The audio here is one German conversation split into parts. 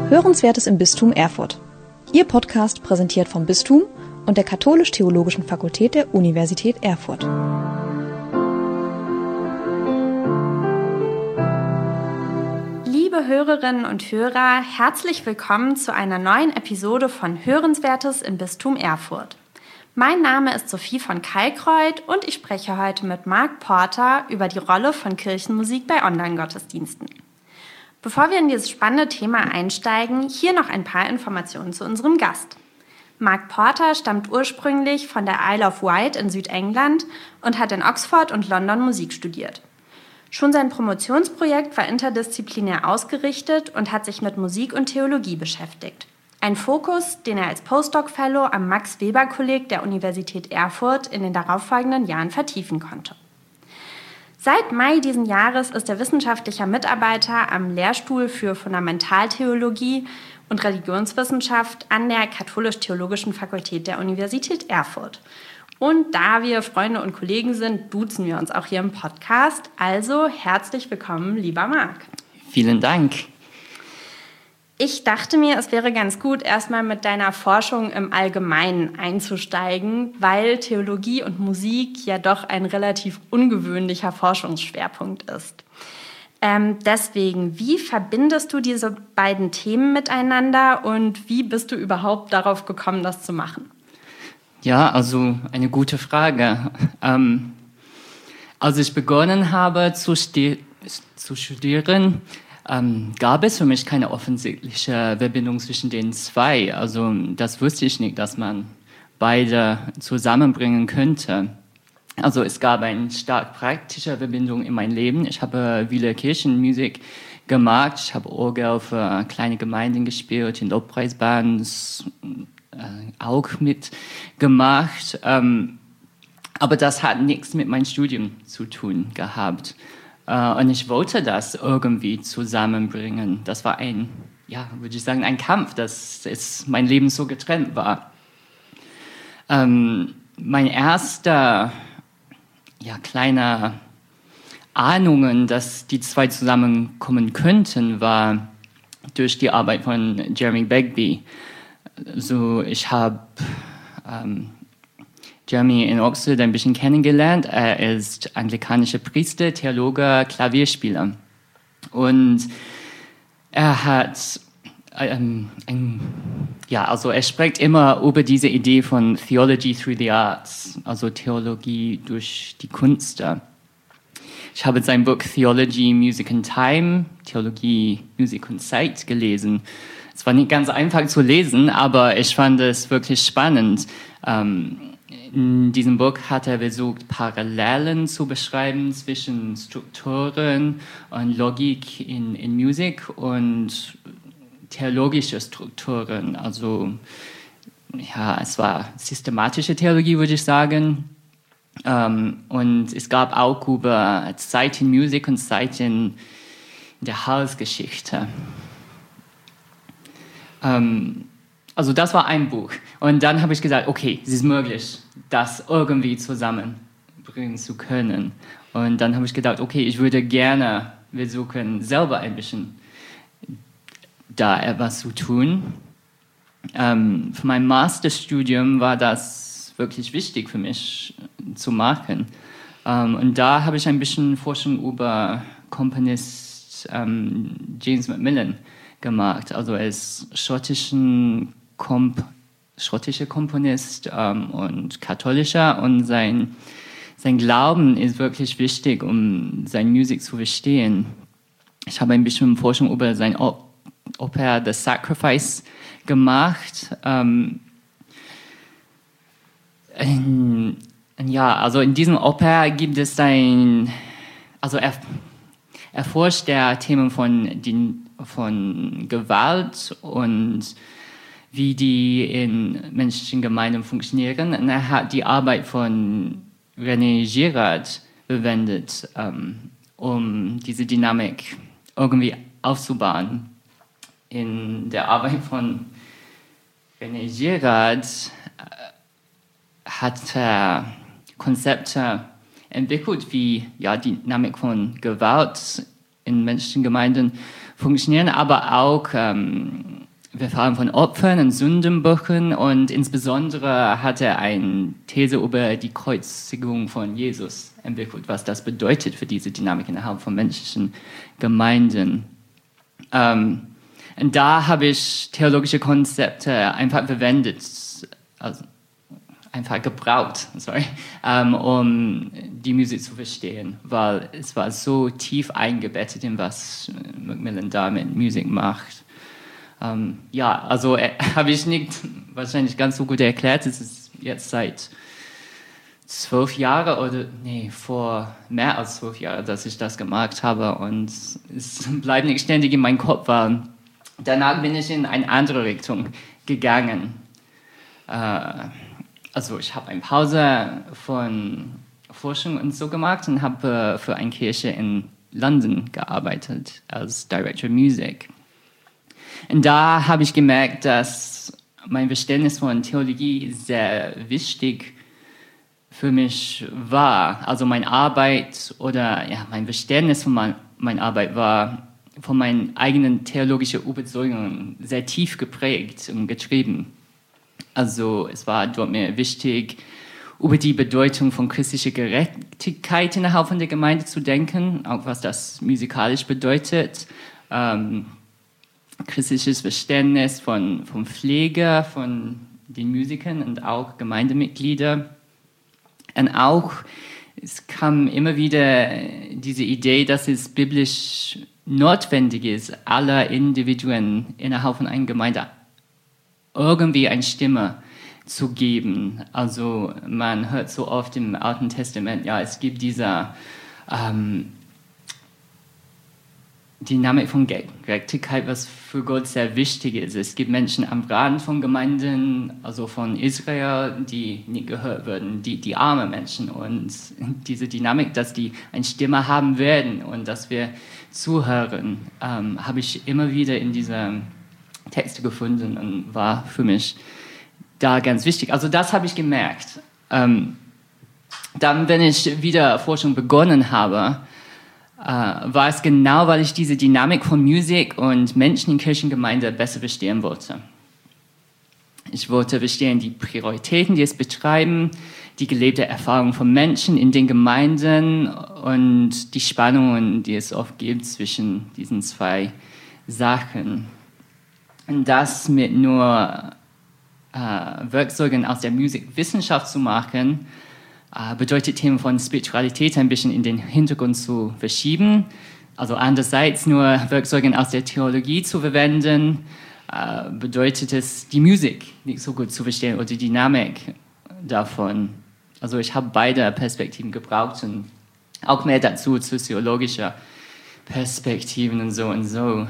Hörenswertes im Bistum Erfurt. Ihr Podcast präsentiert vom Bistum und der Katholisch-Theologischen Fakultät der Universität Erfurt. Liebe Hörerinnen und Hörer, herzlich willkommen zu einer neuen Episode von Hörenswertes im Bistum Erfurt. Mein Name ist Sophie von Kalkreuth und ich spreche heute mit Marc Porter über die Rolle von Kirchenmusik bei Online-Gottesdiensten. Bevor wir in dieses spannende Thema einsteigen, hier noch ein paar Informationen zu unserem Gast. Marc Porter stammt ursprünglich von der Isle of Wight in Südengland und hat in Oxford und London Musik studiert. Schon sein Promotionsprojekt war interdisziplinär ausgerichtet und hat sich mit Musik und Theologie beschäftigt. Ein Fokus, den er als Postdoc-Fellow am Max-Weber-Kolleg der Universität Erfurt in den darauffolgenden Jahren vertiefen konnte. Seit Mai diesen Jahres ist er wissenschaftlicher Mitarbeiter am Lehrstuhl für Fundamentaltheologie und Religionswissenschaft an der Katholisch-Theologischen Fakultät der Universität Erfurt. Und da wir Freunde und Kollegen sind, duzen wir uns auch hier im Podcast. Also herzlich willkommen, lieber Marc. Vielen Dank. Ich dachte mir, es wäre ganz gut, erstmal mit deiner Forschung im Allgemeinen einzusteigen, weil Theologie und Musik ja doch ein relativ ungewöhnlicher Forschungsschwerpunkt ist. Deswegen, wie verbindest du diese beiden Themen miteinander und wie bist du überhaupt darauf gekommen, das zu machen? Ja, also eine gute Frage. Als ich begonnen habe zu studieren, gab es für mich keine offensichtliche Verbindung zwischen den zwei. Also das wusste ich nicht, dass man beide zusammenbringen könnte. Also es gab eine stark praktische Verbindung in meinem Leben. Ich habe viele Kirchenmusik gemacht. Ich habe Orgel für kleine Gemeinden gespielt, in Lobpreisbands auch mitgemacht. Aber das hat nichts mit meinem Studium zu tun gehabt. Und ich wollte das irgendwie zusammenbringen. Das war würde ich sagen, ein Kampf, dass mein Leben so getrennt war. Meine erste kleine Ahnungen, dass die zwei zusammenkommen könnten, war durch die Arbeit von Jeremy Begbie. Also ich habe Jeremy in Oxford ein bisschen kennengelernt. Er ist anglikanischer Priester, Theologe, Klavierspieler. Und er hat, er spricht immer über diese Idee von Theology through the Arts, also Theologie durch die Künste. Ich habe sein Buch Theology, Music and Time, Theologie, Musik und Zeit gelesen. Es war nicht ganz einfach zu lesen, aber ich fand es wirklich spannend. In diesem Buch hat er versucht, Parallelen zu beschreiben zwischen Strukturen und Logik in Musik und theologische Strukturen. Also, es war systematische Theologie, würde ich sagen. Und es gab auch über Zeit in Musik und Zeit in der Heilsgeschichte. Also das war ein Buch. Und dann habe ich gesagt, okay, es ist möglich, das irgendwie zusammenbringen zu können. Und dann habe ich gedacht, okay, ich würde gerne versuchen, selber ein bisschen da etwas zu tun. Für mein Masterstudium war das wirklich wichtig für mich zu machen. Und da habe ich ein bisschen Forschung über Komponist James Macmillan gemacht. Also er ist schottischer Komponist und katholischer, und sein Glauben ist wirklich wichtig, um seine Musik zu verstehen. Ich habe ein bisschen Forschung über sein Oper The Sacrifice gemacht. Also in diesem Oper gibt es er erforscht der Themen von Gewalt und wie die in menschlichen Gemeinden funktionieren. Und er hat die Arbeit von René Girard verwendet, um diese Dynamik irgendwie aufzubauen. In der Arbeit von René Girard hat er Konzepte entwickelt, wie die Dynamik von Gewalt in menschlichen Gemeinden funktionieren, aber auch wir erfahren von Opfern und Sündenböcken und insbesondere hat er eine These über die Kreuzigung von Jesus entwickelt, was das bedeutet für diese Dynamik innerhalb von menschlichen Gemeinden. Und da habe ich theologische Konzepte einfach verwendet, also einfach gebraucht, um die Musik zu verstehen, weil es war so tief eingebettet in was Macmillan da mit Musik macht. Also habe ich nicht wahrscheinlich ganz so gut erklärt. Es ist jetzt seit 12 Jahren vor mehr als 12 Jahren, dass ich das gemacht habe und es bleibt nicht ständig in meinem Kopf. Danach bin ich in eine andere Richtung gegangen. Ich habe eine Pause von Forschung und so gemacht und habe für eine Kirche in London gearbeitet als Director Music. Und da habe ich gemerkt, dass mein Verständnis von Theologie sehr wichtig für mich war. Also meine Arbeit mein Verständnis von meiner Arbeit war von meinen eigenen theologischen Überzeugungen sehr tief geprägt und getrieben. Also es war dort mir wichtig, über die Bedeutung von christlicher Gerechtigkeit innerhalb von der Gemeinde zu denken, auch was das musikalisch bedeutet. Christliches Verständnis von Pflege, von den Musikern und auch Gemeindemitgliedern. Und auch, es kam immer wieder diese Idee, dass es biblisch notwendig ist, alle Individuen innerhalb von einer Gemeinde irgendwie eine Stimme zu geben. Also man hört so oft im Alten Testament, es gibt diese Dynamik von Gerechtigkeit, was für Gott sehr wichtig ist. Es gibt Menschen am Rand von Gemeinden, also von Israel, die nicht gehört werden, die armen Menschen. Und diese Dynamik, dass die eine Stimme haben werden und dass wir zuhören, habe ich immer wieder in diese Texte gefunden und war für mich da ganz wichtig. Also das habe ich gemerkt. Dann, wenn ich wieder Forschung begonnen habe, war es genau, weil ich diese Dynamik von Musik und Menschen in Kirchengemeinde besser verstehen wollte. Ich wollte verstehen die Prioritäten, die es betreiben, die gelebte Erfahrung von Menschen in den Gemeinden und die Spannungen, die es oft gibt zwischen diesen zwei Sachen. Und das mit nur Werkzeugen aus der Musikwissenschaft zu machen, bedeutet Themen von Spiritualität ein bisschen in den Hintergrund zu verschieben. Also andererseits nur Werkzeuge aus der Theologie zu verwenden, bedeutet es, die Musik nicht so gut zu verstehen oder die Dynamik davon. Also ich habe beide Perspektiven gebraucht und auch mehr dazu, soziologische Perspektiven und so.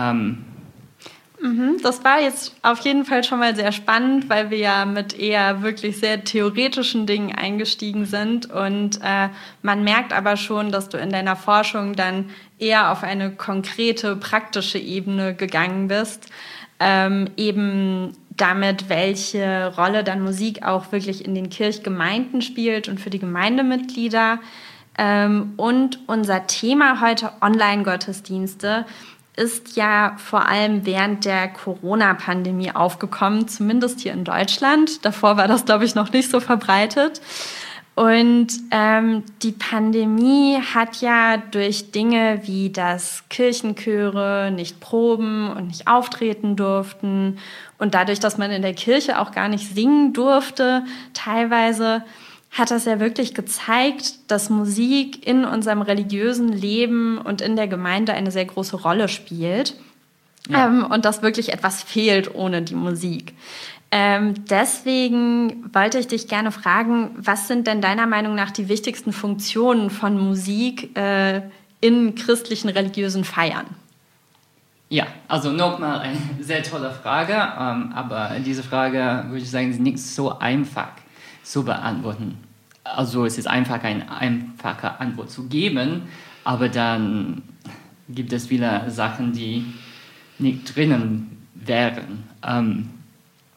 Das war jetzt auf jeden Fall schon mal sehr spannend, weil wir ja mit eher wirklich sehr theoretischen Dingen eingestiegen sind und man merkt aber schon, dass du in deiner Forschung dann eher auf eine konkrete, praktische Ebene gegangen bist, eben damit, welche Rolle dann Musik auch wirklich in den Kirchgemeinden spielt und für die Gemeindemitglieder. Und unser Thema heute, Online-Gottesdienste, ist ja vor allem während der Corona-Pandemie aufgekommen, zumindest hier in Deutschland. Davor war das, glaube ich, noch nicht so verbreitet. Und die Pandemie hat ja durch Dinge wie, dass Kirchenchöre nicht proben und nicht auftreten durften und dadurch, dass man in der Kirche auch gar nicht singen durfte, teilweise, hat das ja wirklich gezeigt, dass Musik in unserem religiösen Leben und in der Gemeinde eine sehr große Rolle spielt. Ja. Und dass wirklich etwas fehlt ohne die Musik. Deswegen wollte ich dich gerne fragen, was sind denn deiner Meinung nach die wichtigsten Funktionen von Musik in christlichen religiösen Feiern? Ja, also nochmal eine sehr tolle Frage, aber diese Frage, würde ich sagen, ist nicht so einfach zu beantworten. Also es ist einfach eine einfache Antwort zu geben, aber dann gibt es viele Sachen, die nicht drinnen wären.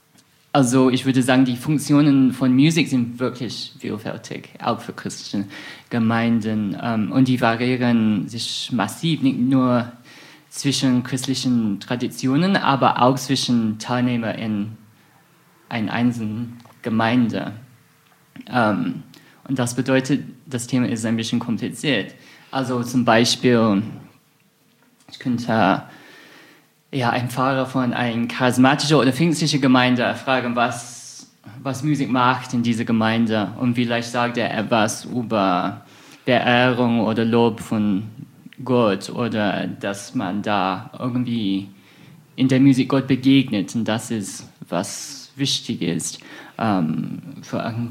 Also ich würde sagen, die Funktionen von Musik sind wirklich vielfältig, auch für christliche Gemeinden. Und die variieren sich massiv, nicht nur zwischen christlichen Traditionen, aber auch zwischen Teilnehmern in einer einzelnen Gemeinde. Und das bedeutet, das Thema ist ein bisschen kompliziert. Also zum Beispiel, ich könnte einen Pfarrer von einer charismatischen oder pfingstlichen Gemeinde fragen, was Musik macht in dieser Gemeinde. Und vielleicht sagt er etwas über Verehrung oder Lob von Gott oder dass man da irgendwie in der Musik Gott begegnet. Und das ist, was wichtig ist. Für einen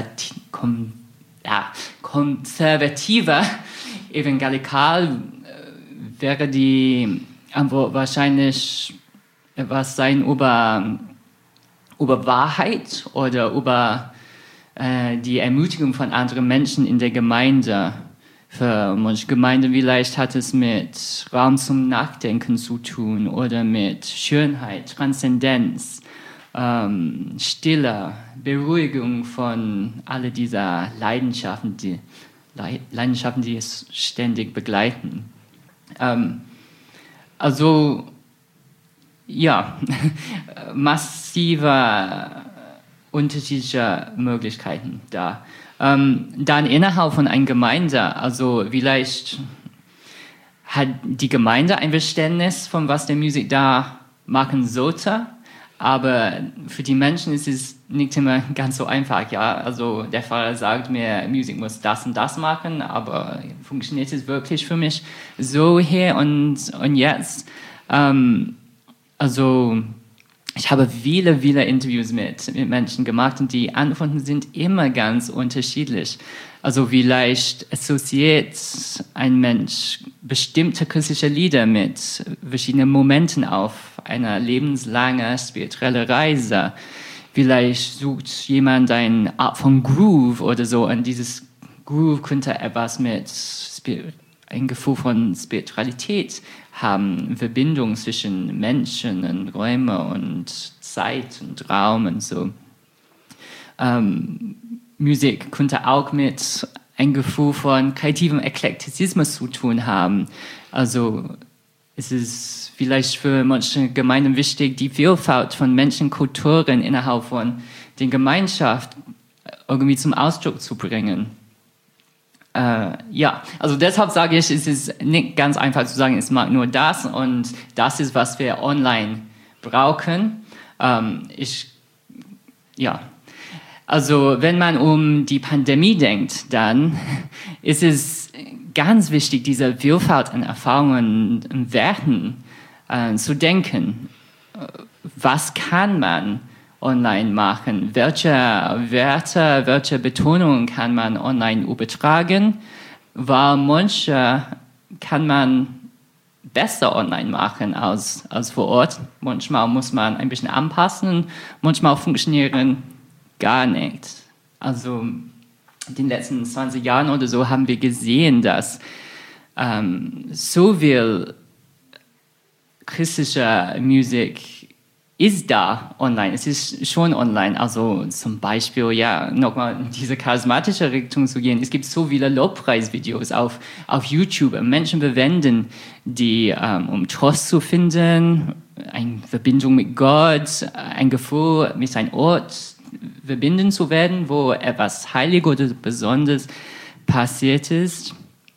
konservativer Evangelikal wäre die Antwort wahrscheinlich etwas sein über Wahrheit oder über die Ermutigung von anderen Menschen in der Gemeinde. Für manche Gemeinden vielleicht hat es mit Raum zum Nachdenken zu tun oder mit Schönheit, Transzendenz, Stille, Beruhigung von all dieser Leidenschaften, die es ständig begleiten. Also, ja, massive unterschiedliche Möglichkeiten da. Dann innerhalb von einer Gemeinde, also vielleicht hat die Gemeinde ein Verständnis von was der Musik da machen sollte, aber für die Menschen ist es nicht immer ganz so einfach. Ja? Also der Pfarrer sagt mir, Musik muss das und das machen, aber funktioniert es wirklich für mich so hier und jetzt? Also ich habe viele Interviews mit Menschen gemacht und die Antworten sind immer ganz unterschiedlich. Also vielleicht assoziiert ein Mensch bestimmte christliche Lieder mit verschiedenen Momenten auf einer lebenslangen spirituellen Reise. Vielleicht sucht jemand eine Art von Groove oder so und dieses Groove könnte etwas mit ein Gefühl von Spiritualität haben, Verbindung zwischen Menschen und Räumen und Zeit und Raum und so. Musik könnte auch mit ein Gefühl von kreativem Eklektizismus zu tun haben. Also es ist vielleicht für manche Gemeinden wichtig, die Vielfalt von Menschen, Kulturen innerhalb von der Gemeinschaft irgendwie zum Ausdruck zu bringen. Also deshalb sage ich, es ist nicht ganz einfach zu sagen, es mag nur das und das ist, was wir online brauchen. Also wenn man um die Pandemie denkt, dann ist es ganz wichtig, diese Vielfalt an Erfahrungen und Werten zu denken. Was kann man online machen? Welche Werte, welche Betonungen kann man online übertragen? Weil manche kann man besser online machen als vor Ort. Manchmal muss man ein bisschen anpassen, manchmal funktionieren gar nicht. Also in den letzten 20 Jahren oder so haben wir gesehen, dass so viel christliche Musik ist da online, es ist schon online, also zum Beispiel, nochmal in diese charismatische Richtung zu gehen, es gibt so viele Lobpreisvideos auf YouTube, Menschen verwenden die, um Trost zu finden, eine Verbindung mit Gott, ein Gefühl, mit einem Ort verbinden zu werden, wo etwas Heiliges oder Besonderes passiert ist.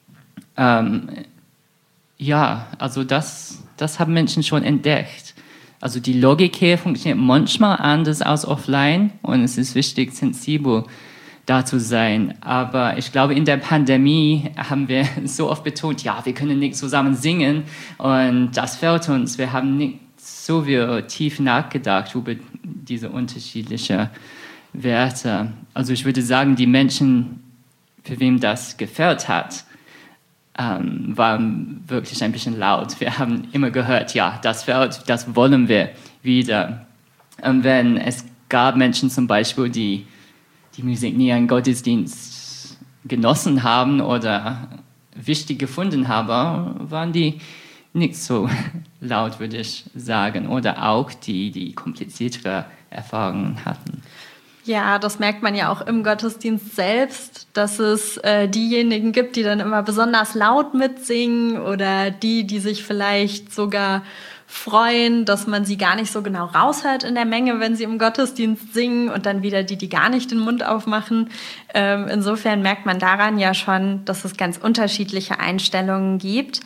Also das haben Menschen schon entdeckt. Also die Logik hier funktioniert manchmal anders als offline und es ist wichtig, sensibel da zu sein. Aber ich glaube, in der Pandemie haben wir so oft betont, wir können nicht zusammen singen und das fehlt uns. Wir haben nicht so viel tief nachgedacht über diese unterschiedlichen Werte. Also ich würde sagen, die Menschen, für wem das gefällt hat, waren wirklich ein bisschen laut. Wir haben immer gehört, das fehlt, das wollen wir wieder. Und wenn es gab Menschen zum Beispiel, die Musik nie im Gottesdienst genossen haben oder wichtig gefunden haben, waren die nicht so laut, würde ich sagen. Oder auch die kompliziertere Erfahrungen hatten. Ja, das merkt man ja auch im Gottesdienst selbst, dass es diejenigen gibt, die dann immer besonders laut mitsingen oder die sich vielleicht sogar freuen, dass man sie gar nicht so genau raushört in der Menge, wenn sie im Gottesdienst singen und dann wieder die gar nicht den Mund aufmachen. Insofern merkt man daran ja schon, dass es ganz unterschiedliche Einstellungen gibt.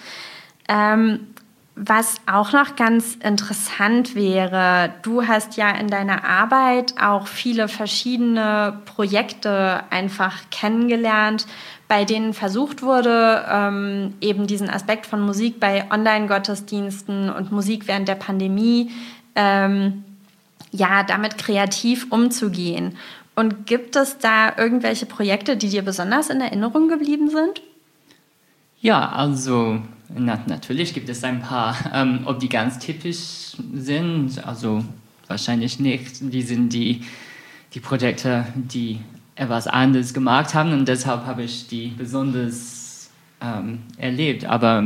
Was auch noch ganz interessant wäre, du hast ja in deiner Arbeit auch viele verschiedene Projekte einfach kennengelernt, bei denen versucht wurde, eben diesen Aspekt von Musik bei Online-Gottesdiensten und Musik während der Pandemie, damit kreativ umzugehen. Und gibt es da irgendwelche Projekte, die dir besonders in Erinnerung geblieben sind? Ja, also natürlich gibt es ein paar. Ob die ganz typisch sind, also wahrscheinlich nicht. Die sind die Projekte, die etwas anderes gemacht haben und deshalb habe ich die besonders erlebt. Aber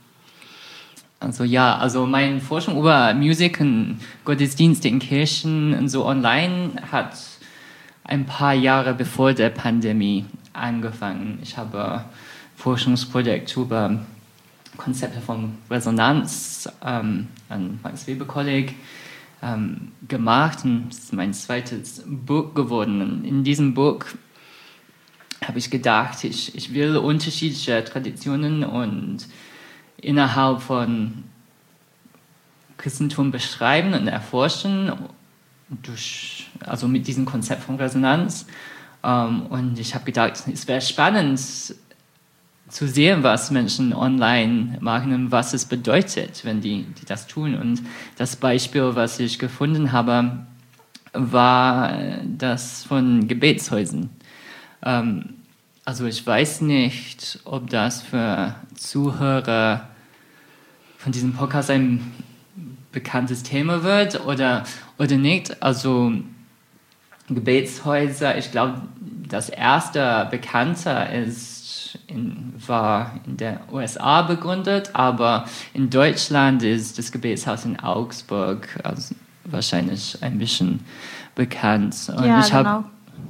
also meine Forschung über Musik und Gottesdienste in Kirchen und so online hat ein paar Jahre bevor der Pandemie angefangen. Ich habe Forschungsprojekt über Konzepte von Resonanz an Max-Weber-Kolleg gemacht und das ist mein zweites Buch geworden. Und in diesem Buch habe ich gedacht, ich will unterschiedliche Traditionen und innerhalb von Christentum beschreiben und erforschen, also mit diesem Konzept von Resonanz. Und ich habe gedacht, es wäre spannend zu sehen, was Menschen online machen und was es bedeutet, wenn die das tun. Und das Beispiel, was ich gefunden habe, war das von Gebetshäusern. Also ich weiß nicht, ob das für Zuhörer von diesem Podcast ein bekanntes Thema wird oder nicht. Also Gebetshäuser, ich glaube, das erste Bekannte war in den USA begründet, aber in Deutschland ist das Gebetshaus in Augsburg also wahrscheinlich ein bisschen bekannt. Und ja, ich habe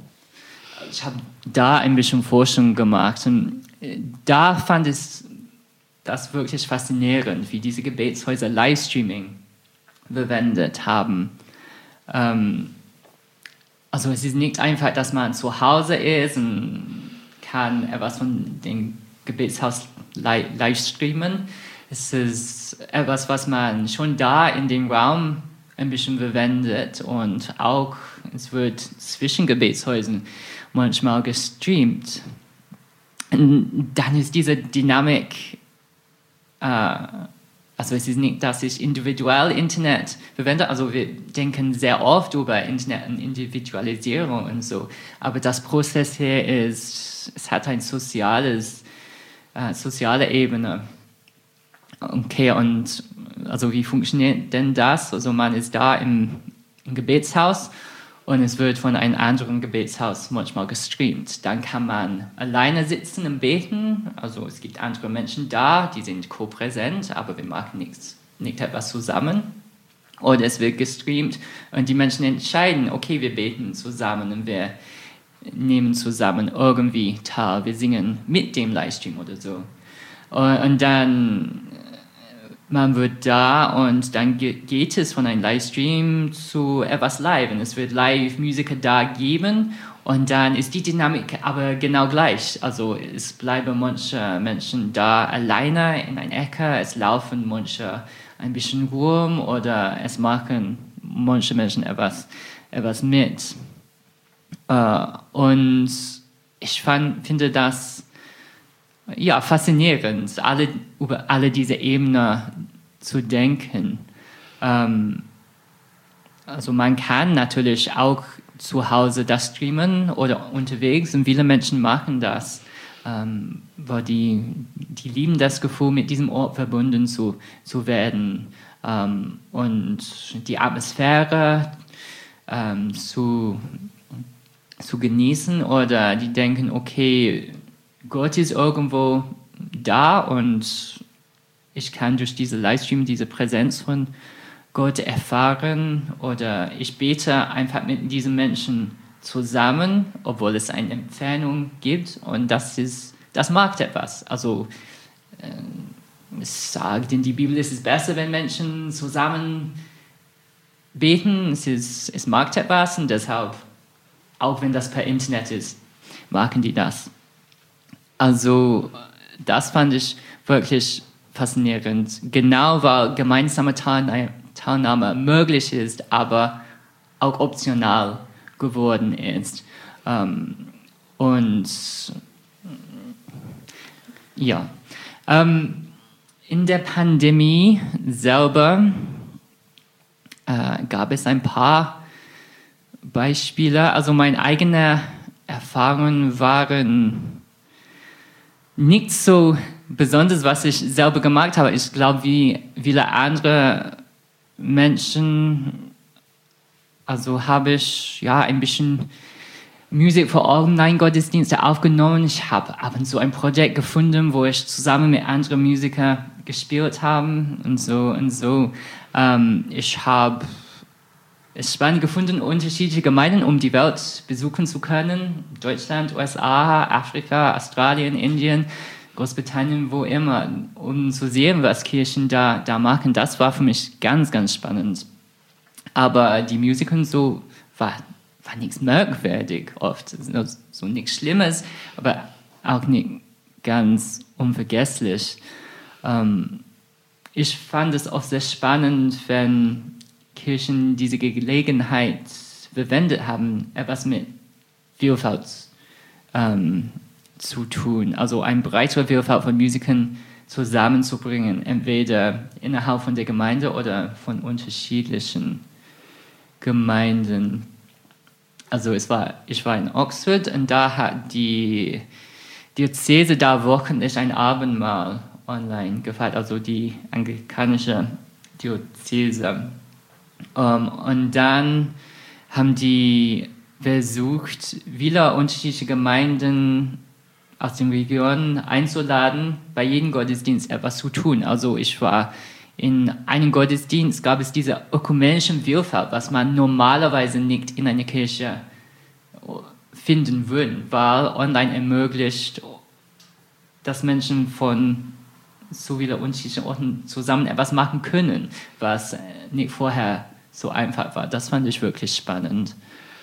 da ein bisschen Forschung gemacht und da fand ich das wirklich faszinierend, wie diese Gebetshäuser Livestreaming verwendet haben. Also es ist nicht einfach, dass man zu Hause ist und kann etwas von dem Gebetshaus live streamen. Es ist etwas, was man schon da in dem Raum ein bisschen verwendet und auch es wird zwischen Gebetshäusern manchmal gestreamt. Und dann ist diese Dynamik, also es ist nicht, dass ich individuell Internet verwende, also wir denken sehr oft über Internet und Individualisierung und so, aber das Prozess hier es hat eine soziale Ebene. Okay, und also wie funktioniert denn das? Also man ist da im Gebetshaus und es wird von einem anderen Gebetshaus manchmal gestreamt. Dann kann man alleine sitzen und beten. Also es gibt andere Menschen da, die sind co-präsent, aber wir machen nicht etwas zusammen. Oder es wird gestreamt und die Menschen entscheiden, okay, wir beten zusammen und wir nehmen zusammen irgendwie teil. Wir singen mit dem Livestream oder so. Und dann man wird da und dann geht es von einem Livestream zu etwas live und es wird Live-Musiker da geben und dann ist die Dynamik aber genau gleich. Also es bleiben manche Menschen da alleine in einer Ecke, es laufen manche ein bisschen rum oder es machen manche Menschen etwas mit. Und ich finde das faszinierend, über alle diese Ebenen zu denken. Also man kann natürlich auch zu Hause das streamen oder unterwegs und viele Menschen machen das, weil die lieben das Gefühl, mit diesem Ort verbunden zu werden und die Atmosphäre zu genießen oder die denken, okay, Gott ist irgendwo da und ich kann durch diese Livestream diese Präsenz von Gott erfahren oder ich bete einfach mit diesen Menschen zusammen, obwohl es eine Entfernung gibt und das macht etwas. Also es sagt in die Bibel, es ist besser, wenn Menschen zusammen beten, es macht etwas und deshalb, auch wenn das per Internet ist, machen die das. Also das fand ich wirklich faszinierend. Genau, weil gemeinsame Teilnahme möglich ist, aber auch optional geworden ist. Und ja, in der Pandemie selber gab es ein paar Beispiele. Also meine eigenen Erfahrungen waren nicht so besonders, was ich selber gemacht habe. Ich glaube, wie viele andere Menschen, also habe ich ein bisschen Musik für Online-Gottesdienste aufgenommen. Ich habe ab und zu ein Projekt gefunden, wo ich zusammen mit anderen Musikern gespielt habe und so. Ich habe es spannend gefunden, unterschiedliche Gemeinden um die Welt besuchen zu können. Deutschland, USA, Afrika, Australien, Indien, Großbritannien, wo immer, um zu sehen, was Kirchen da machen. Das war für mich ganz, ganz spannend. Aber die Musik und so war nichts merkwürdig oft. So nichts Schlimmes, aber auch nicht ganz unvergesslich. Ich fand es oft sehr spannend, wenn Kirchen diese Gelegenheit verwendet haben, etwas mit Vielfalt zu tun. Also eine breitere Vielfalt von Musikern zusammenzubringen, entweder innerhalb von der Gemeinde oder von unterschiedlichen Gemeinden. Also ich war in Oxford und da hat die Diözese da wöchentlich ein Abendmahl online gefeiert, also die anglikanische Diözese. Und dann haben die versucht, viele unterschiedliche Gemeinden aus den Regionen einzuladen, bei jedem Gottesdienst etwas zu tun. Also ich war in einem Gottesdienst, gab es diese ökumenische Vielfalt, was man normalerweise nicht in einer Kirche finden würde, weil online ermöglicht, dass Menschen von so vielen unterschiedlichen Orten zusammen etwas machen können, was nicht vorher so einfach war. Das fand ich wirklich spannend.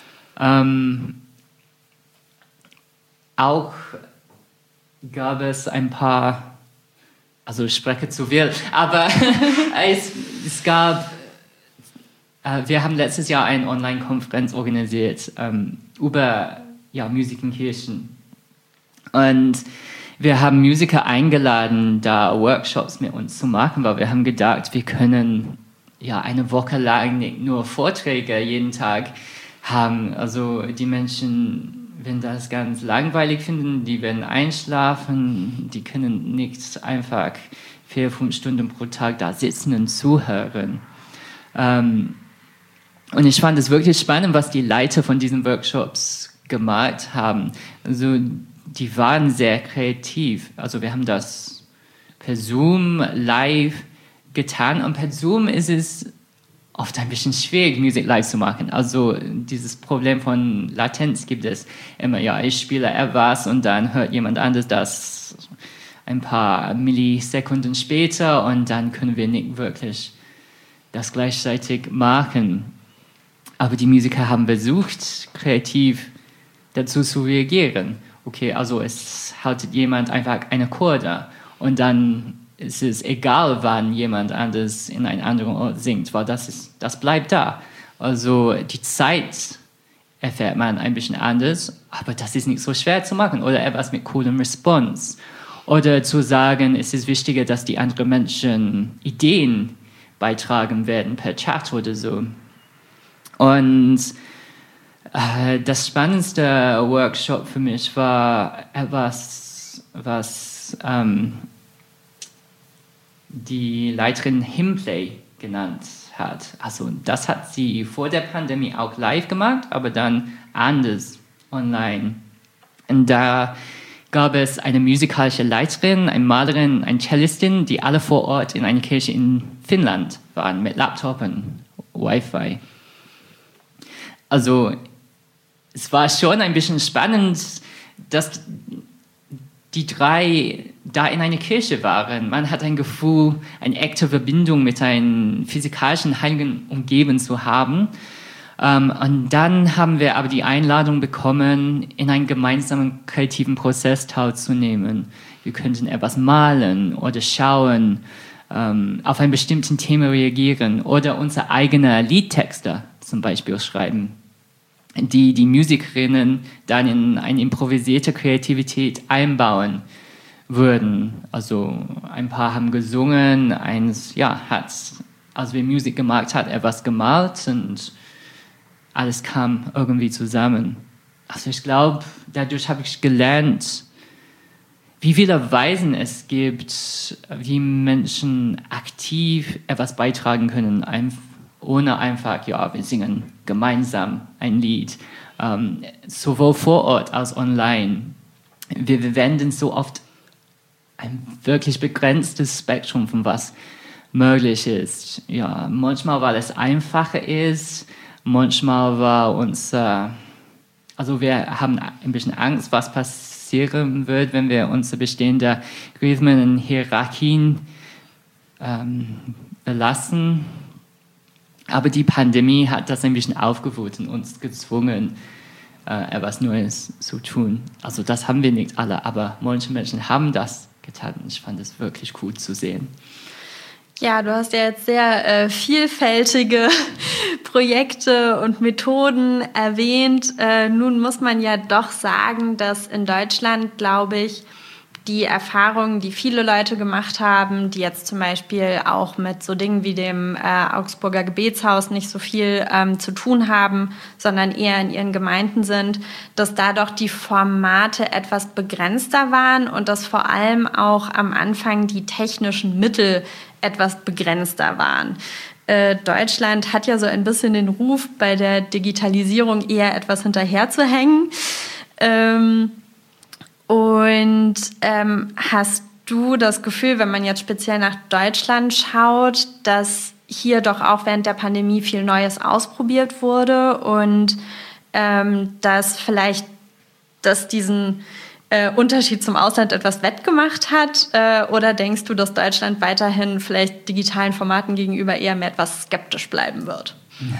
Auch gab es ein paar, also ich spreche zu viel, aber es gab, wir haben letztes Jahr eine Online-Konferenz organisiert über Musik in Kirchen. Und wir haben Musiker eingeladen, da Workshops mit uns zu machen, weil wir haben gedacht, wir können eine Woche lang nicht nur Vorträge jeden Tag haben. Also die Menschen, wenn das ganz langweilig finden, die werden einschlafen, die können nicht einfach 4-5 Stunden pro Tag da sitzen und zuhören. Und ich fand es wirklich spannend, was die Leiter von diesen Workshops gemacht haben. Also die waren sehr kreativ. Also wir haben das per Zoom live getan und per Zoom ist es oft ein bisschen schwierig, Musik live zu machen. Also dieses Problem von Latenz gibt es immer. Ich spiele etwas und dann hört jemand anderes das ein paar Millisekunden später und dann können wir nicht wirklich das gleichzeitig machen. Aber die Musiker haben versucht, kreativ dazu zu reagieren. Okay, also es haltet jemand einfach eine Akkorde und dann ist es egal, wann jemand anders in einem anderen Ort singt, weil das bleibt da. Also die Zeit erfährt man ein bisschen anders, aber das ist nicht so schwer zu machen. Oder etwas mit coolem Response. Oder zu sagen, es ist wichtiger, dass die anderen Menschen Ideen beitragen werden per Chat oder so. Und das spannendste Workshop für mich war etwas, was die Leiterin Hymnplay genannt hat. Also das hat sie vor der Pandemie auch live gemacht, aber dann anders online. Und da gab es eine musikalische Leiterin, eine Malerin, eine Cellistin, die alle vor Ort in einer Kirche in Finnland waren, mit Laptop und Wi-Fi. Also es war schon ein bisschen spannend, dass die drei da in einer Kirche waren. Man hat ein Gefühl, eine echte Verbindung mit einem physikalischen heiligen Umgeben zu haben. Und dann haben wir aber die Einladung bekommen, in einem gemeinsamen kreativen Prozess teilzunehmen. Wir könnten etwas malen oder schauen, auf ein bestimmtes Thema reagieren oder unsere eigenen Liedtexte zum Beispiel schreiben, die Musikerinnen dann in eine improvisierte Kreativität einbauen würden. Also ein paar haben gesungen, eins hat, als wir Musik gemacht hat, etwas gemalt und alles kam irgendwie zusammen. Also ich glaube, dadurch habe ich gelernt, wie viele Weisen es gibt, wie Menschen aktiv etwas beitragen können, ohne einfach, wir singen gemeinsam ein Lied, sowohl vor Ort als online. Wir verwenden so oft ein wirklich begrenztes Spektrum von was möglich ist. Ja, manchmal, weil es einfacher ist, manchmal war wir haben ein bisschen Angst, was passieren wird, wenn wir unsere bestehenden Rhythmen und Hierarchien belassen. Aber die Pandemie hat das ein bisschen aufgeholt und uns gezwungen, etwas Neues zu tun. Also das haben wir nicht alle, aber manche Menschen haben das getan. Ich fand es wirklich cool zu sehen. Ja, du hast ja jetzt sehr vielfältige Projekte und Methoden erwähnt. Nun muss man ja doch sagen, dass in Deutschland, glaube ich, die Erfahrungen, die viele Leute gemacht haben, die jetzt zum Beispiel auch mit so Dingen wie dem Augsburger Gebetshaus nicht so viel zu tun haben, sondern eher in ihren Gemeinden sind, dass da doch die Formate etwas begrenzter waren und dass vor allem auch am Anfang die technischen Mittel etwas begrenzter waren. Deutschland hat ja so ein bisschen den Ruf, bei der Digitalisierung eher etwas hinterherzuhängen. Hast du das Gefühl, wenn man jetzt speziell nach Deutschland schaut, dass hier doch auch während der Pandemie viel Neues ausprobiert wurde und dass vielleicht diesen Unterschied zum Ausland etwas wettgemacht hat? Oder denkst du, dass Deutschland weiterhin vielleicht digitalen Formaten gegenüber eher mehr etwas skeptisch bleiben wird?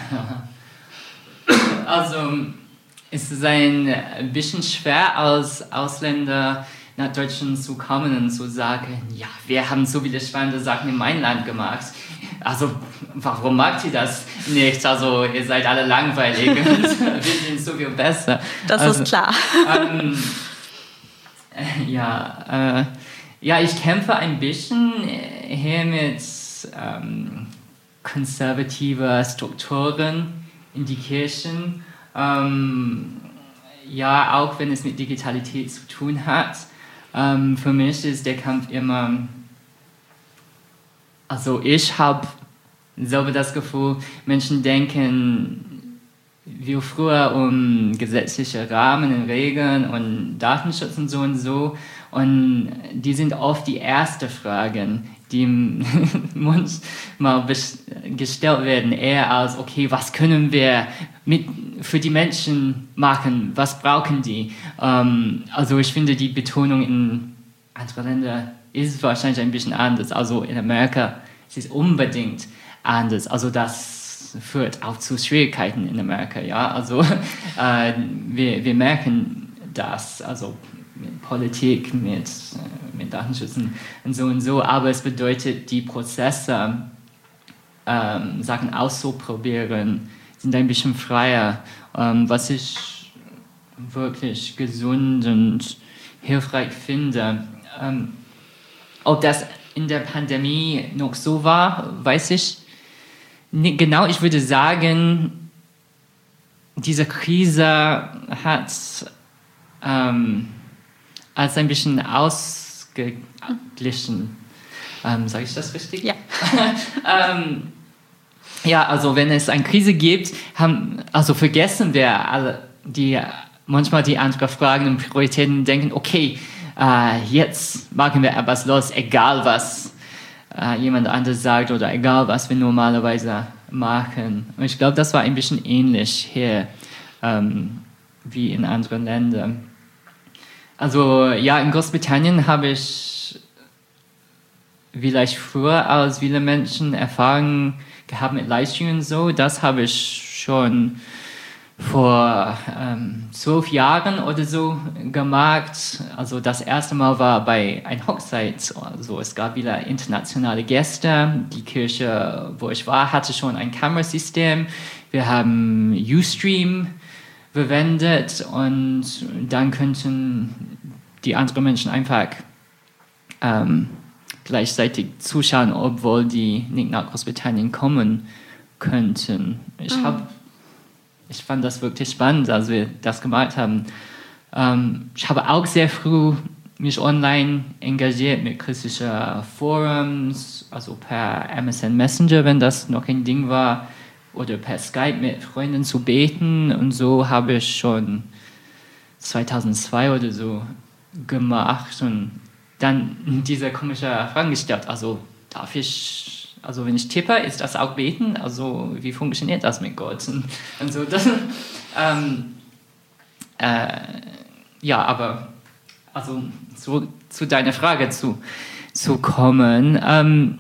Also es ist ein bisschen schwer, als Ausländer nach Deutschland zu kommen und zu sagen, ja, wir haben so viele spannende Sachen in meinem Land gemacht. Also, warum macht ihr das nicht? Also, ihr seid alle langweilig und wir sind so viel besser. Das ist klar. Ich kämpfe ein bisschen hier mit konservativen Strukturen in die Kirchen. Auch wenn es mit Digitalität zu tun hat. Für mich ist der Kampf immer, also ich habe selber das Gefühl, Menschen denken wie früher um gesetzliche Rahmen und Regeln und Datenschutz und und die sind oft die ersten Fragen, die manchmal gestellt werden, eher als, okay, was können wir für die Menschen machen, was brauchen die? Also ich finde, die Betonung in anderen Ländern ist wahrscheinlich ein bisschen anders. Also in Amerika ist es unbedingt anders. Also das führt auch zu Schwierigkeiten in Amerika. Ja? Also wir merken das, also mit Politik, mit Datenschutz und so. Aber es bedeutet, die Prozesse, Sachen auszuprobieren, sind ein bisschen freier, was ich wirklich gesund und hilfreich finde. Ob das in der Pandemie noch so war, weiß ich nicht genau. Ich würde sagen, diese Krise hat als ein bisschen ausgeglichen. Sage ich das richtig? Ja. Also wenn es eine Krise gibt, vergessen wir alle manchmal die anderen Fragen und Prioritäten, denken, okay, jetzt machen wir etwas los, egal was jemand anderes sagt oder egal was wir normalerweise machen. Und ich glaube, das war ein bisschen ähnlich hier wie in anderen Ländern. Also ja, in Großbritannien habe ich vielleicht früher als viele Menschen Erfahrungen gehabt mit Livestream und so. Das habe ich schon vor 12 Jahren oder so gemacht. Also das erste Mal war bei einer Hochzeit. Also es gab wieder internationale Gäste. Die Kirche, wo ich war, hatte schon ein Kamerasystem. Wir haben Ustream verwendet und dann könnten die anderen Menschen einfach gleichzeitig zuschauen, obwohl die nicht nach Großbritannien kommen könnten. Ich fand das wirklich spannend, als wir das gemacht haben. Ich habe auch sehr früh mich online engagiert mit christlichen Forums, also per MSN Messenger, wenn das noch ein Ding war, oder per Skype mit Freunden zu beten. Und so habe ich schon 2002 oder so gemacht und dann diese komische Frage gestellt. Also wenn ich tippe, ist das auch beten? Also wie funktioniert das mit Gott? Und so, das, ja, aber also so zu deiner Frage zu kommen.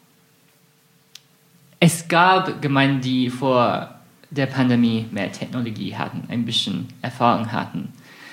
Es gab Gemeinden, die vor der Pandemie mehr Technologie hatten, ein bisschen Erfahrung hatten.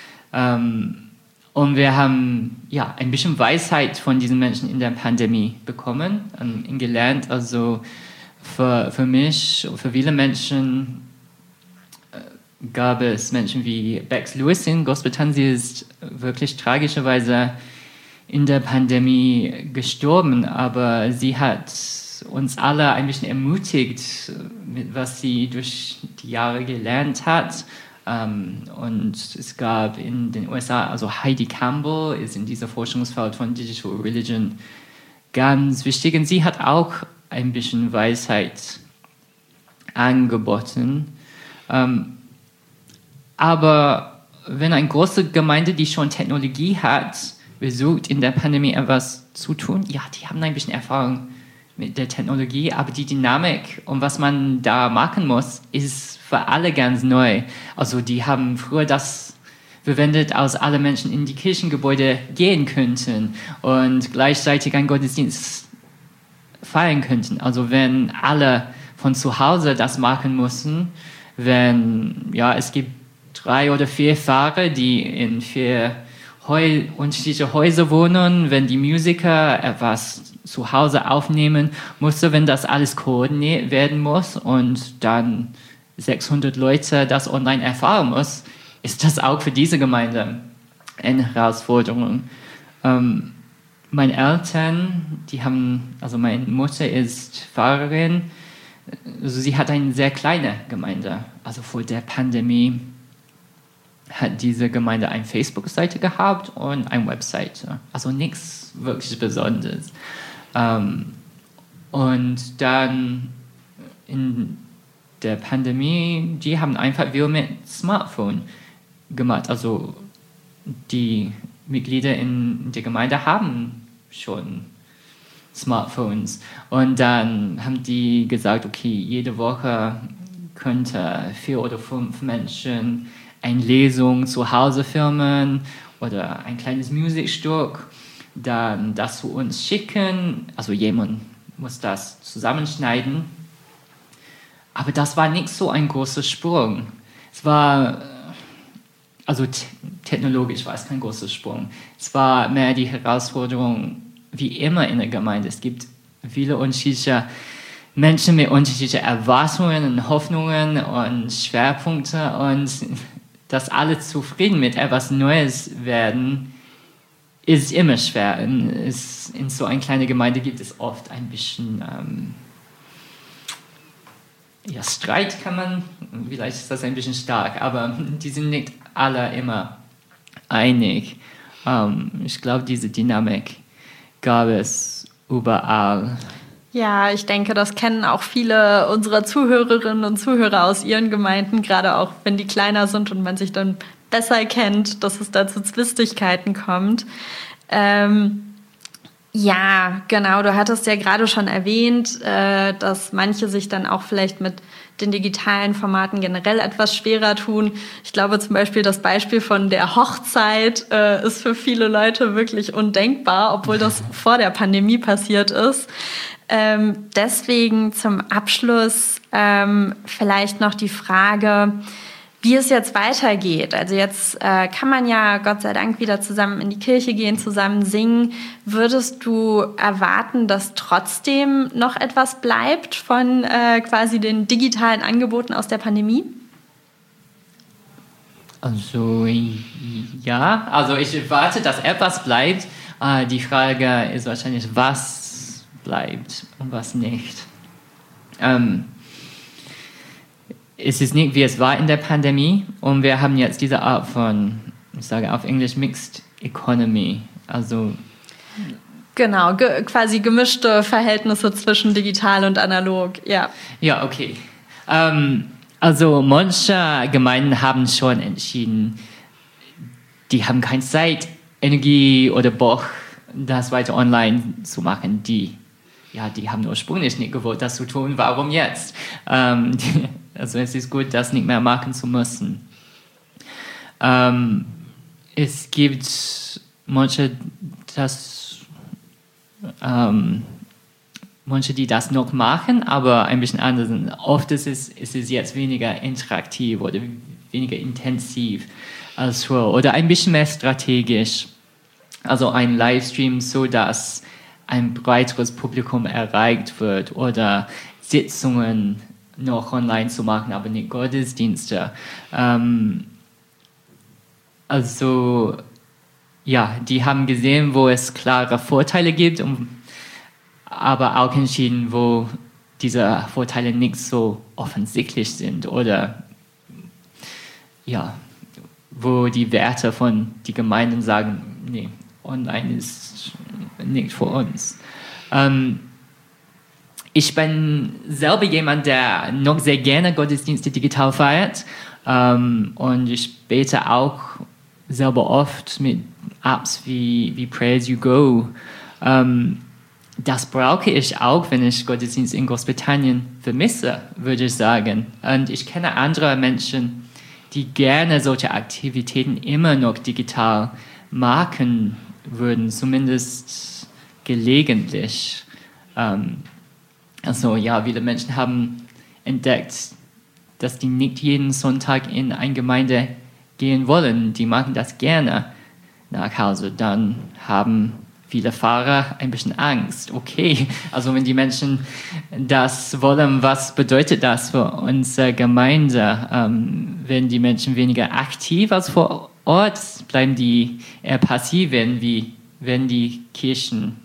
Und wir haben ja ein bisschen Weisheit von diesen Menschen in der Pandemie bekommen und gelernt. Also für mich, für viele Menschen gab es Menschen wie Bex Lewis in Großbritannien. Sie ist wirklich tragischerweise in der Pandemie gestorben, aber sie hat uns alle ein bisschen ermutigt, mit was sie durch die Jahre gelernt hat. Und es gab in den USA, also Heidi Campbell ist in dieser Forschungsfeld von Digital Religion ganz wichtig. Und sie hat auch ein bisschen Weisheit angeboten. Aber wenn eine große Gemeinde, die schon Technologie hat, versucht, in der Pandemie etwas zu tun, ja, die haben ein bisschen Erfahrung mit der Technologie, aber die Dynamik und was man da machen muss, ist für alle ganz neu. Also die haben früher das verwendet, als alle Menschen in die Kirchengebäude gehen könnten und gleichzeitig einen Gottesdienst feiern könnten. Also wenn alle von zu Hause das machen mussten, es gibt 3 oder 4 Pfarrer, die in 4 unterschiedliche Häuser wohnen, wenn die Musiker etwas zu Hause aufnehmen musste, wenn das alles koordiniert werden muss und dann 600 Leute das online erfahren muss, ist das auch für diese Gemeinde eine Herausforderung. Meine Eltern, meine Mutter ist Pfarrerin, also sie hat eine sehr kleine Gemeinde. Also vor der Pandemie hat diese Gemeinde eine Facebook-Seite gehabt und eine Webseite. Also nichts wirklich Besonderes. Und dann in der Pandemie, die haben einfach viel mit Smartphone gemacht. Also die Mitglieder in der Gemeinde haben schon Smartphones. Und dann haben die gesagt, okay, jede Woche könnte 4 oder 5 Menschen eine Lesung zu Hause filmen oder ein kleines Musikstück, dann das zu uns schicken. Also jemand muss das zusammenschneiden. Aber das war nicht so ein großer Sprung. Es war, technologisch war es kein großer Sprung. Es war mehr die Herausforderung, wie immer in der Gemeinde. Es gibt viele unterschiedliche Menschen mit unterschiedlichen Erwartungen und Hoffnungen und Schwerpunkte und dass alle zufrieden mit etwas Neues werden, ist immer schwer. In so einer kleinen Gemeinde gibt es oft ein bisschen Streit, vielleicht ist das ein bisschen stark, aber die sind nicht alle immer einig. Ich glaube, diese Dynamik gab es überall. Ja, ich denke, das kennen auch viele unserer Zuhörerinnen und Zuhörer aus ihren Gemeinden, gerade auch wenn die kleiner sind und man sich dann besser kennt, dass es da zu Zwistigkeiten kommt. Ja, genau. Du hattest ja gerade schon erwähnt, dass manche sich dann auch vielleicht mit den digitalen Formaten generell etwas schwerer tun. Ich glaube zum Beispiel, das Beispiel von der Hochzeit ist für viele Leute wirklich undenkbar, obwohl das vor der Pandemie passiert ist. Deswegen zum Abschluss vielleicht noch die Frage, wie es jetzt weitergeht. Also jetzt kann man ja Gott sei Dank wieder zusammen in die Kirche gehen, zusammen singen. Würdest du erwarten, dass trotzdem noch etwas bleibt von quasi den digitalen Angeboten aus der Pandemie? Also ja, also ich erwarte, dass etwas bleibt. Die Frage ist wahrscheinlich, was bleibt und was nicht. Es ist nicht, wie es war in der Pandemie, und wir haben jetzt diese Art von, ich sage auf Englisch, Mixed Economy, also genau, quasi gemischte Verhältnisse zwischen digital und analog, ja. Ja, okay. Also manche Gemeinden haben schon entschieden, die haben keine Zeit, Energie oder Bock, das weiter online zu machen. Die haben ursprünglich nicht gewollt, das zu tun. Warum jetzt? Also es ist gut, das nicht mehr machen zu müssen. Es gibt manche, die das noch machen, aber ein bisschen anders. Oft ist es jetzt weniger interaktiv oder weniger intensiv als früher oder ein bisschen mehr strategisch. Also ein Livestream, so dass ein breiteres Publikum erreicht wird, oder Sitzungen noch online zu machen, aber nicht Gottesdienste. Also ja, die haben gesehen, wo es klare Vorteile gibt, aber auch entschieden, wo diese Vorteile nicht so offensichtlich sind, oder ja, wo die Werte von die Gemeinden sagen, nee, online ist nicht für uns. Ich bin selber jemand, der noch sehr gerne Gottesdienste digital feiert, und ich bete auch selber oft mit Apps wie Pray As You Go. Das brauche ich auch, wenn ich Gottesdienst in Großbritannien vermisse, würde ich sagen. Und ich kenne andere Menschen, die gerne solche Aktivitäten immer noch digital machen würden, zumindest gelegentlich. Also ja, viele Menschen haben entdeckt, dass die nicht jeden Sonntag in eine Gemeinde gehen wollen. Die machen das gerne nach Hause. Dann haben viele Pfarrer ein bisschen Angst. Okay, also wenn die Menschen das wollen, was bedeutet das für unsere Gemeinde? Werden die Menschen weniger aktiv als vor Ort? Bleiben die eher passiv, wenn die Kirchen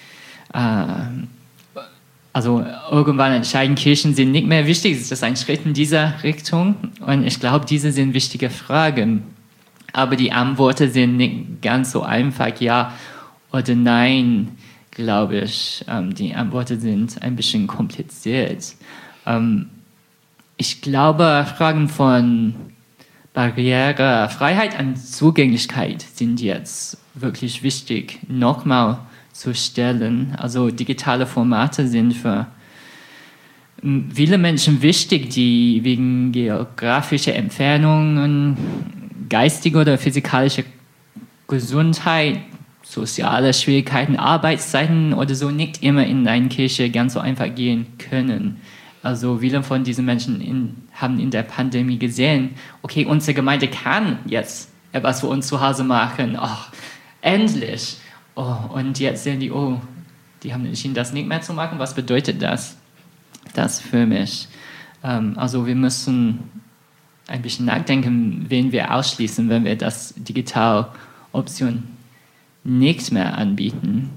also irgendwann entscheiden, Kirchen sind nicht mehr wichtig. Ist das ein Schritt in dieser Richtung? Und ich glaube, diese sind wichtige Fragen. Aber die Antworten sind nicht ganz so einfach, ja oder nein, glaube ich. Die Antworten sind ein bisschen kompliziert. Ich glaube, Fragen von Barriere, Freiheit und Zugänglichkeit sind jetzt wirklich wichtig, nochmal zu stellen. Also digitale Formate sind für viele Menschen wichtig, die wegen geografischer Entfernungen, geistige oder physikalische Gesundheit, soziale Schwierigkeiten, Arbeitszeiten oder so nicht immer in eine Kirche ganz so einfach gehen können. Also viele von diesen Menschen haben in der Pandemie gesehen, okay, unsere Gemeinde kann jetzt etwas für uns zu Hause machen. Oh, endlich. Oh, und jetzt sehen die, oh, die haben entschieden, das nicht mehr zu machen. Was bedeutet das? Das für mich. Also wir müssen ein bisschen nachdenken, wen wir ausschließen, wenn wir das Digital-Option nicht mehr anbieten.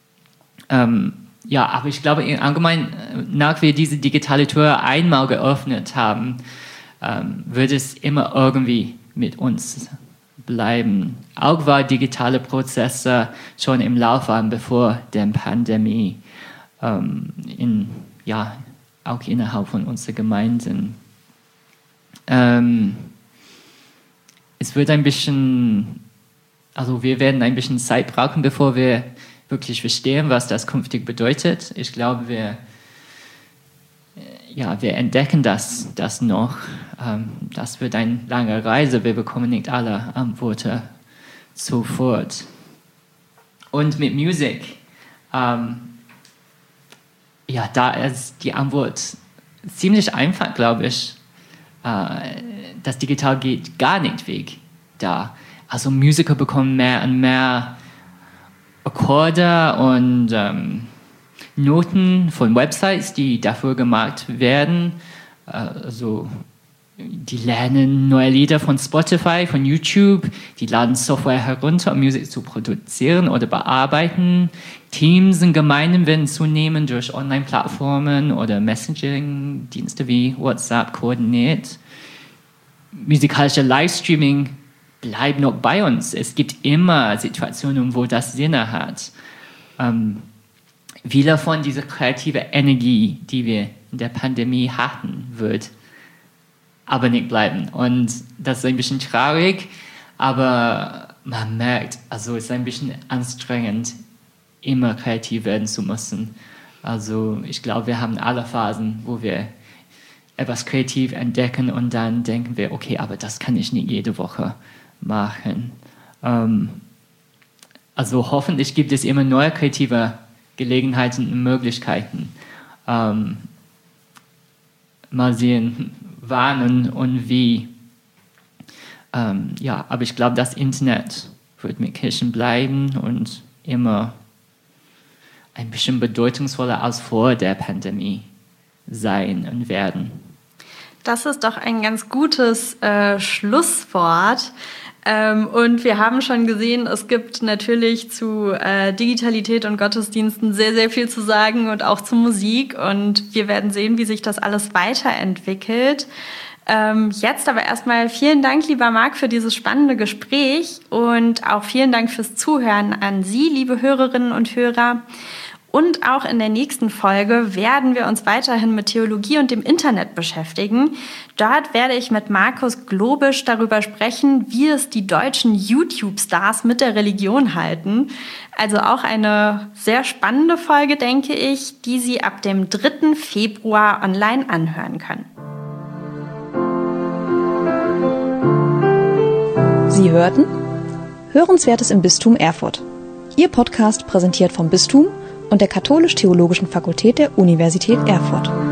Ja, aber ich glaube, allgemein, nach wir diese digitale Tür einmal geöffnet haben, wird es immer irgendwie mit uns bleiben. Auch war digitale Prozesse schon im Lauf waren, bevor der Pandemie, auch innerhalb von unseren Gemeinden. es wird ein bisschen, also wir werden ein bisschen Zeit brauchen, bevor wir wirklich verstehen, was das künftig bedeutet. Ich glaube, wir entdecken das noch. Das wird eine lange Reise. Wir bekommen nicht alle Antworten sofort. Und mit Musik, da ist die Antwort ziemlich einfach, glaube ich. Das Digital geht gar nicht weg da. Also Musiker bekommen mehr und mehr Akkorde und Noten von Websites, die dafür gemacht werden. Also die lernen neue Lieder von Spotify, von YouTube, die laden Software herunter, um Musik zu produzieren oder bearbeiten. Teams und Gemeinden werden zunehmend durch Online-Plattformen oder Messaging-Dienste wie WhatsApp koordiniert. Musikalische Livestreaming bleibt noch bei uns. Es gibt immer Situationen, wo das Sinn hat. Viele von dieser kreativen Energie, die wir in der Pandemie hatten, wird aber nicht bleiben. Und das ist ein bisschen traurig, aber man merkt, also es ist ein bisschen anstrengend, immer kreativ werden zu müssen. Also ich glaube, wir haben alle Phasen, wo wir etwas kreativ entdecken und dann denken wir, okay, aber das kann ich nicht jede Woche machen. Also hoffentlich gibt es immer neue kreative Gelegenheiten und Möglichkeiten. Mal sehen, wann und wie. Aber ich glaube, das Internet wird mit Kirchen bleiben und immer ein bisschen bedeutungsvoller als vor der Pandemie sein und werden. Das ist doch ein ganz gutes Schlusswort. Und wir haben schon gesehen, es gibt natürlich zu Digitalität und Gottesdiensten sehr, sehr viel zu sagen und auch zu Musik. Und wir werden sehen, wie sich das alles weiterentwickelt. Jetzt aber erstmal vielen Dank, lieber Marc, für dieses spannende Gespräch und auch vielen Dank fürs Zuhören an Sie, liebe Hörerinnen und Hörer. Und auch in der nächsten Folge werden wir uns weiterhin mit Theologie und dem Internet beschäftigen. Dort werde ich mit Markus Globisch darüber sprechen, wie es die deutschen YouTube-Stars mit der Religion halten. Also auch eine sehr spannende Folge, denke ich, die Sie ab dem 3. Februar online anhören können. Sie hörten Hörenswertes im Bistum Erfurt. Ihr Podcast präsentiert vom Bistum und der Katholisch-Theologischen Fakultät der Universität Erfurt.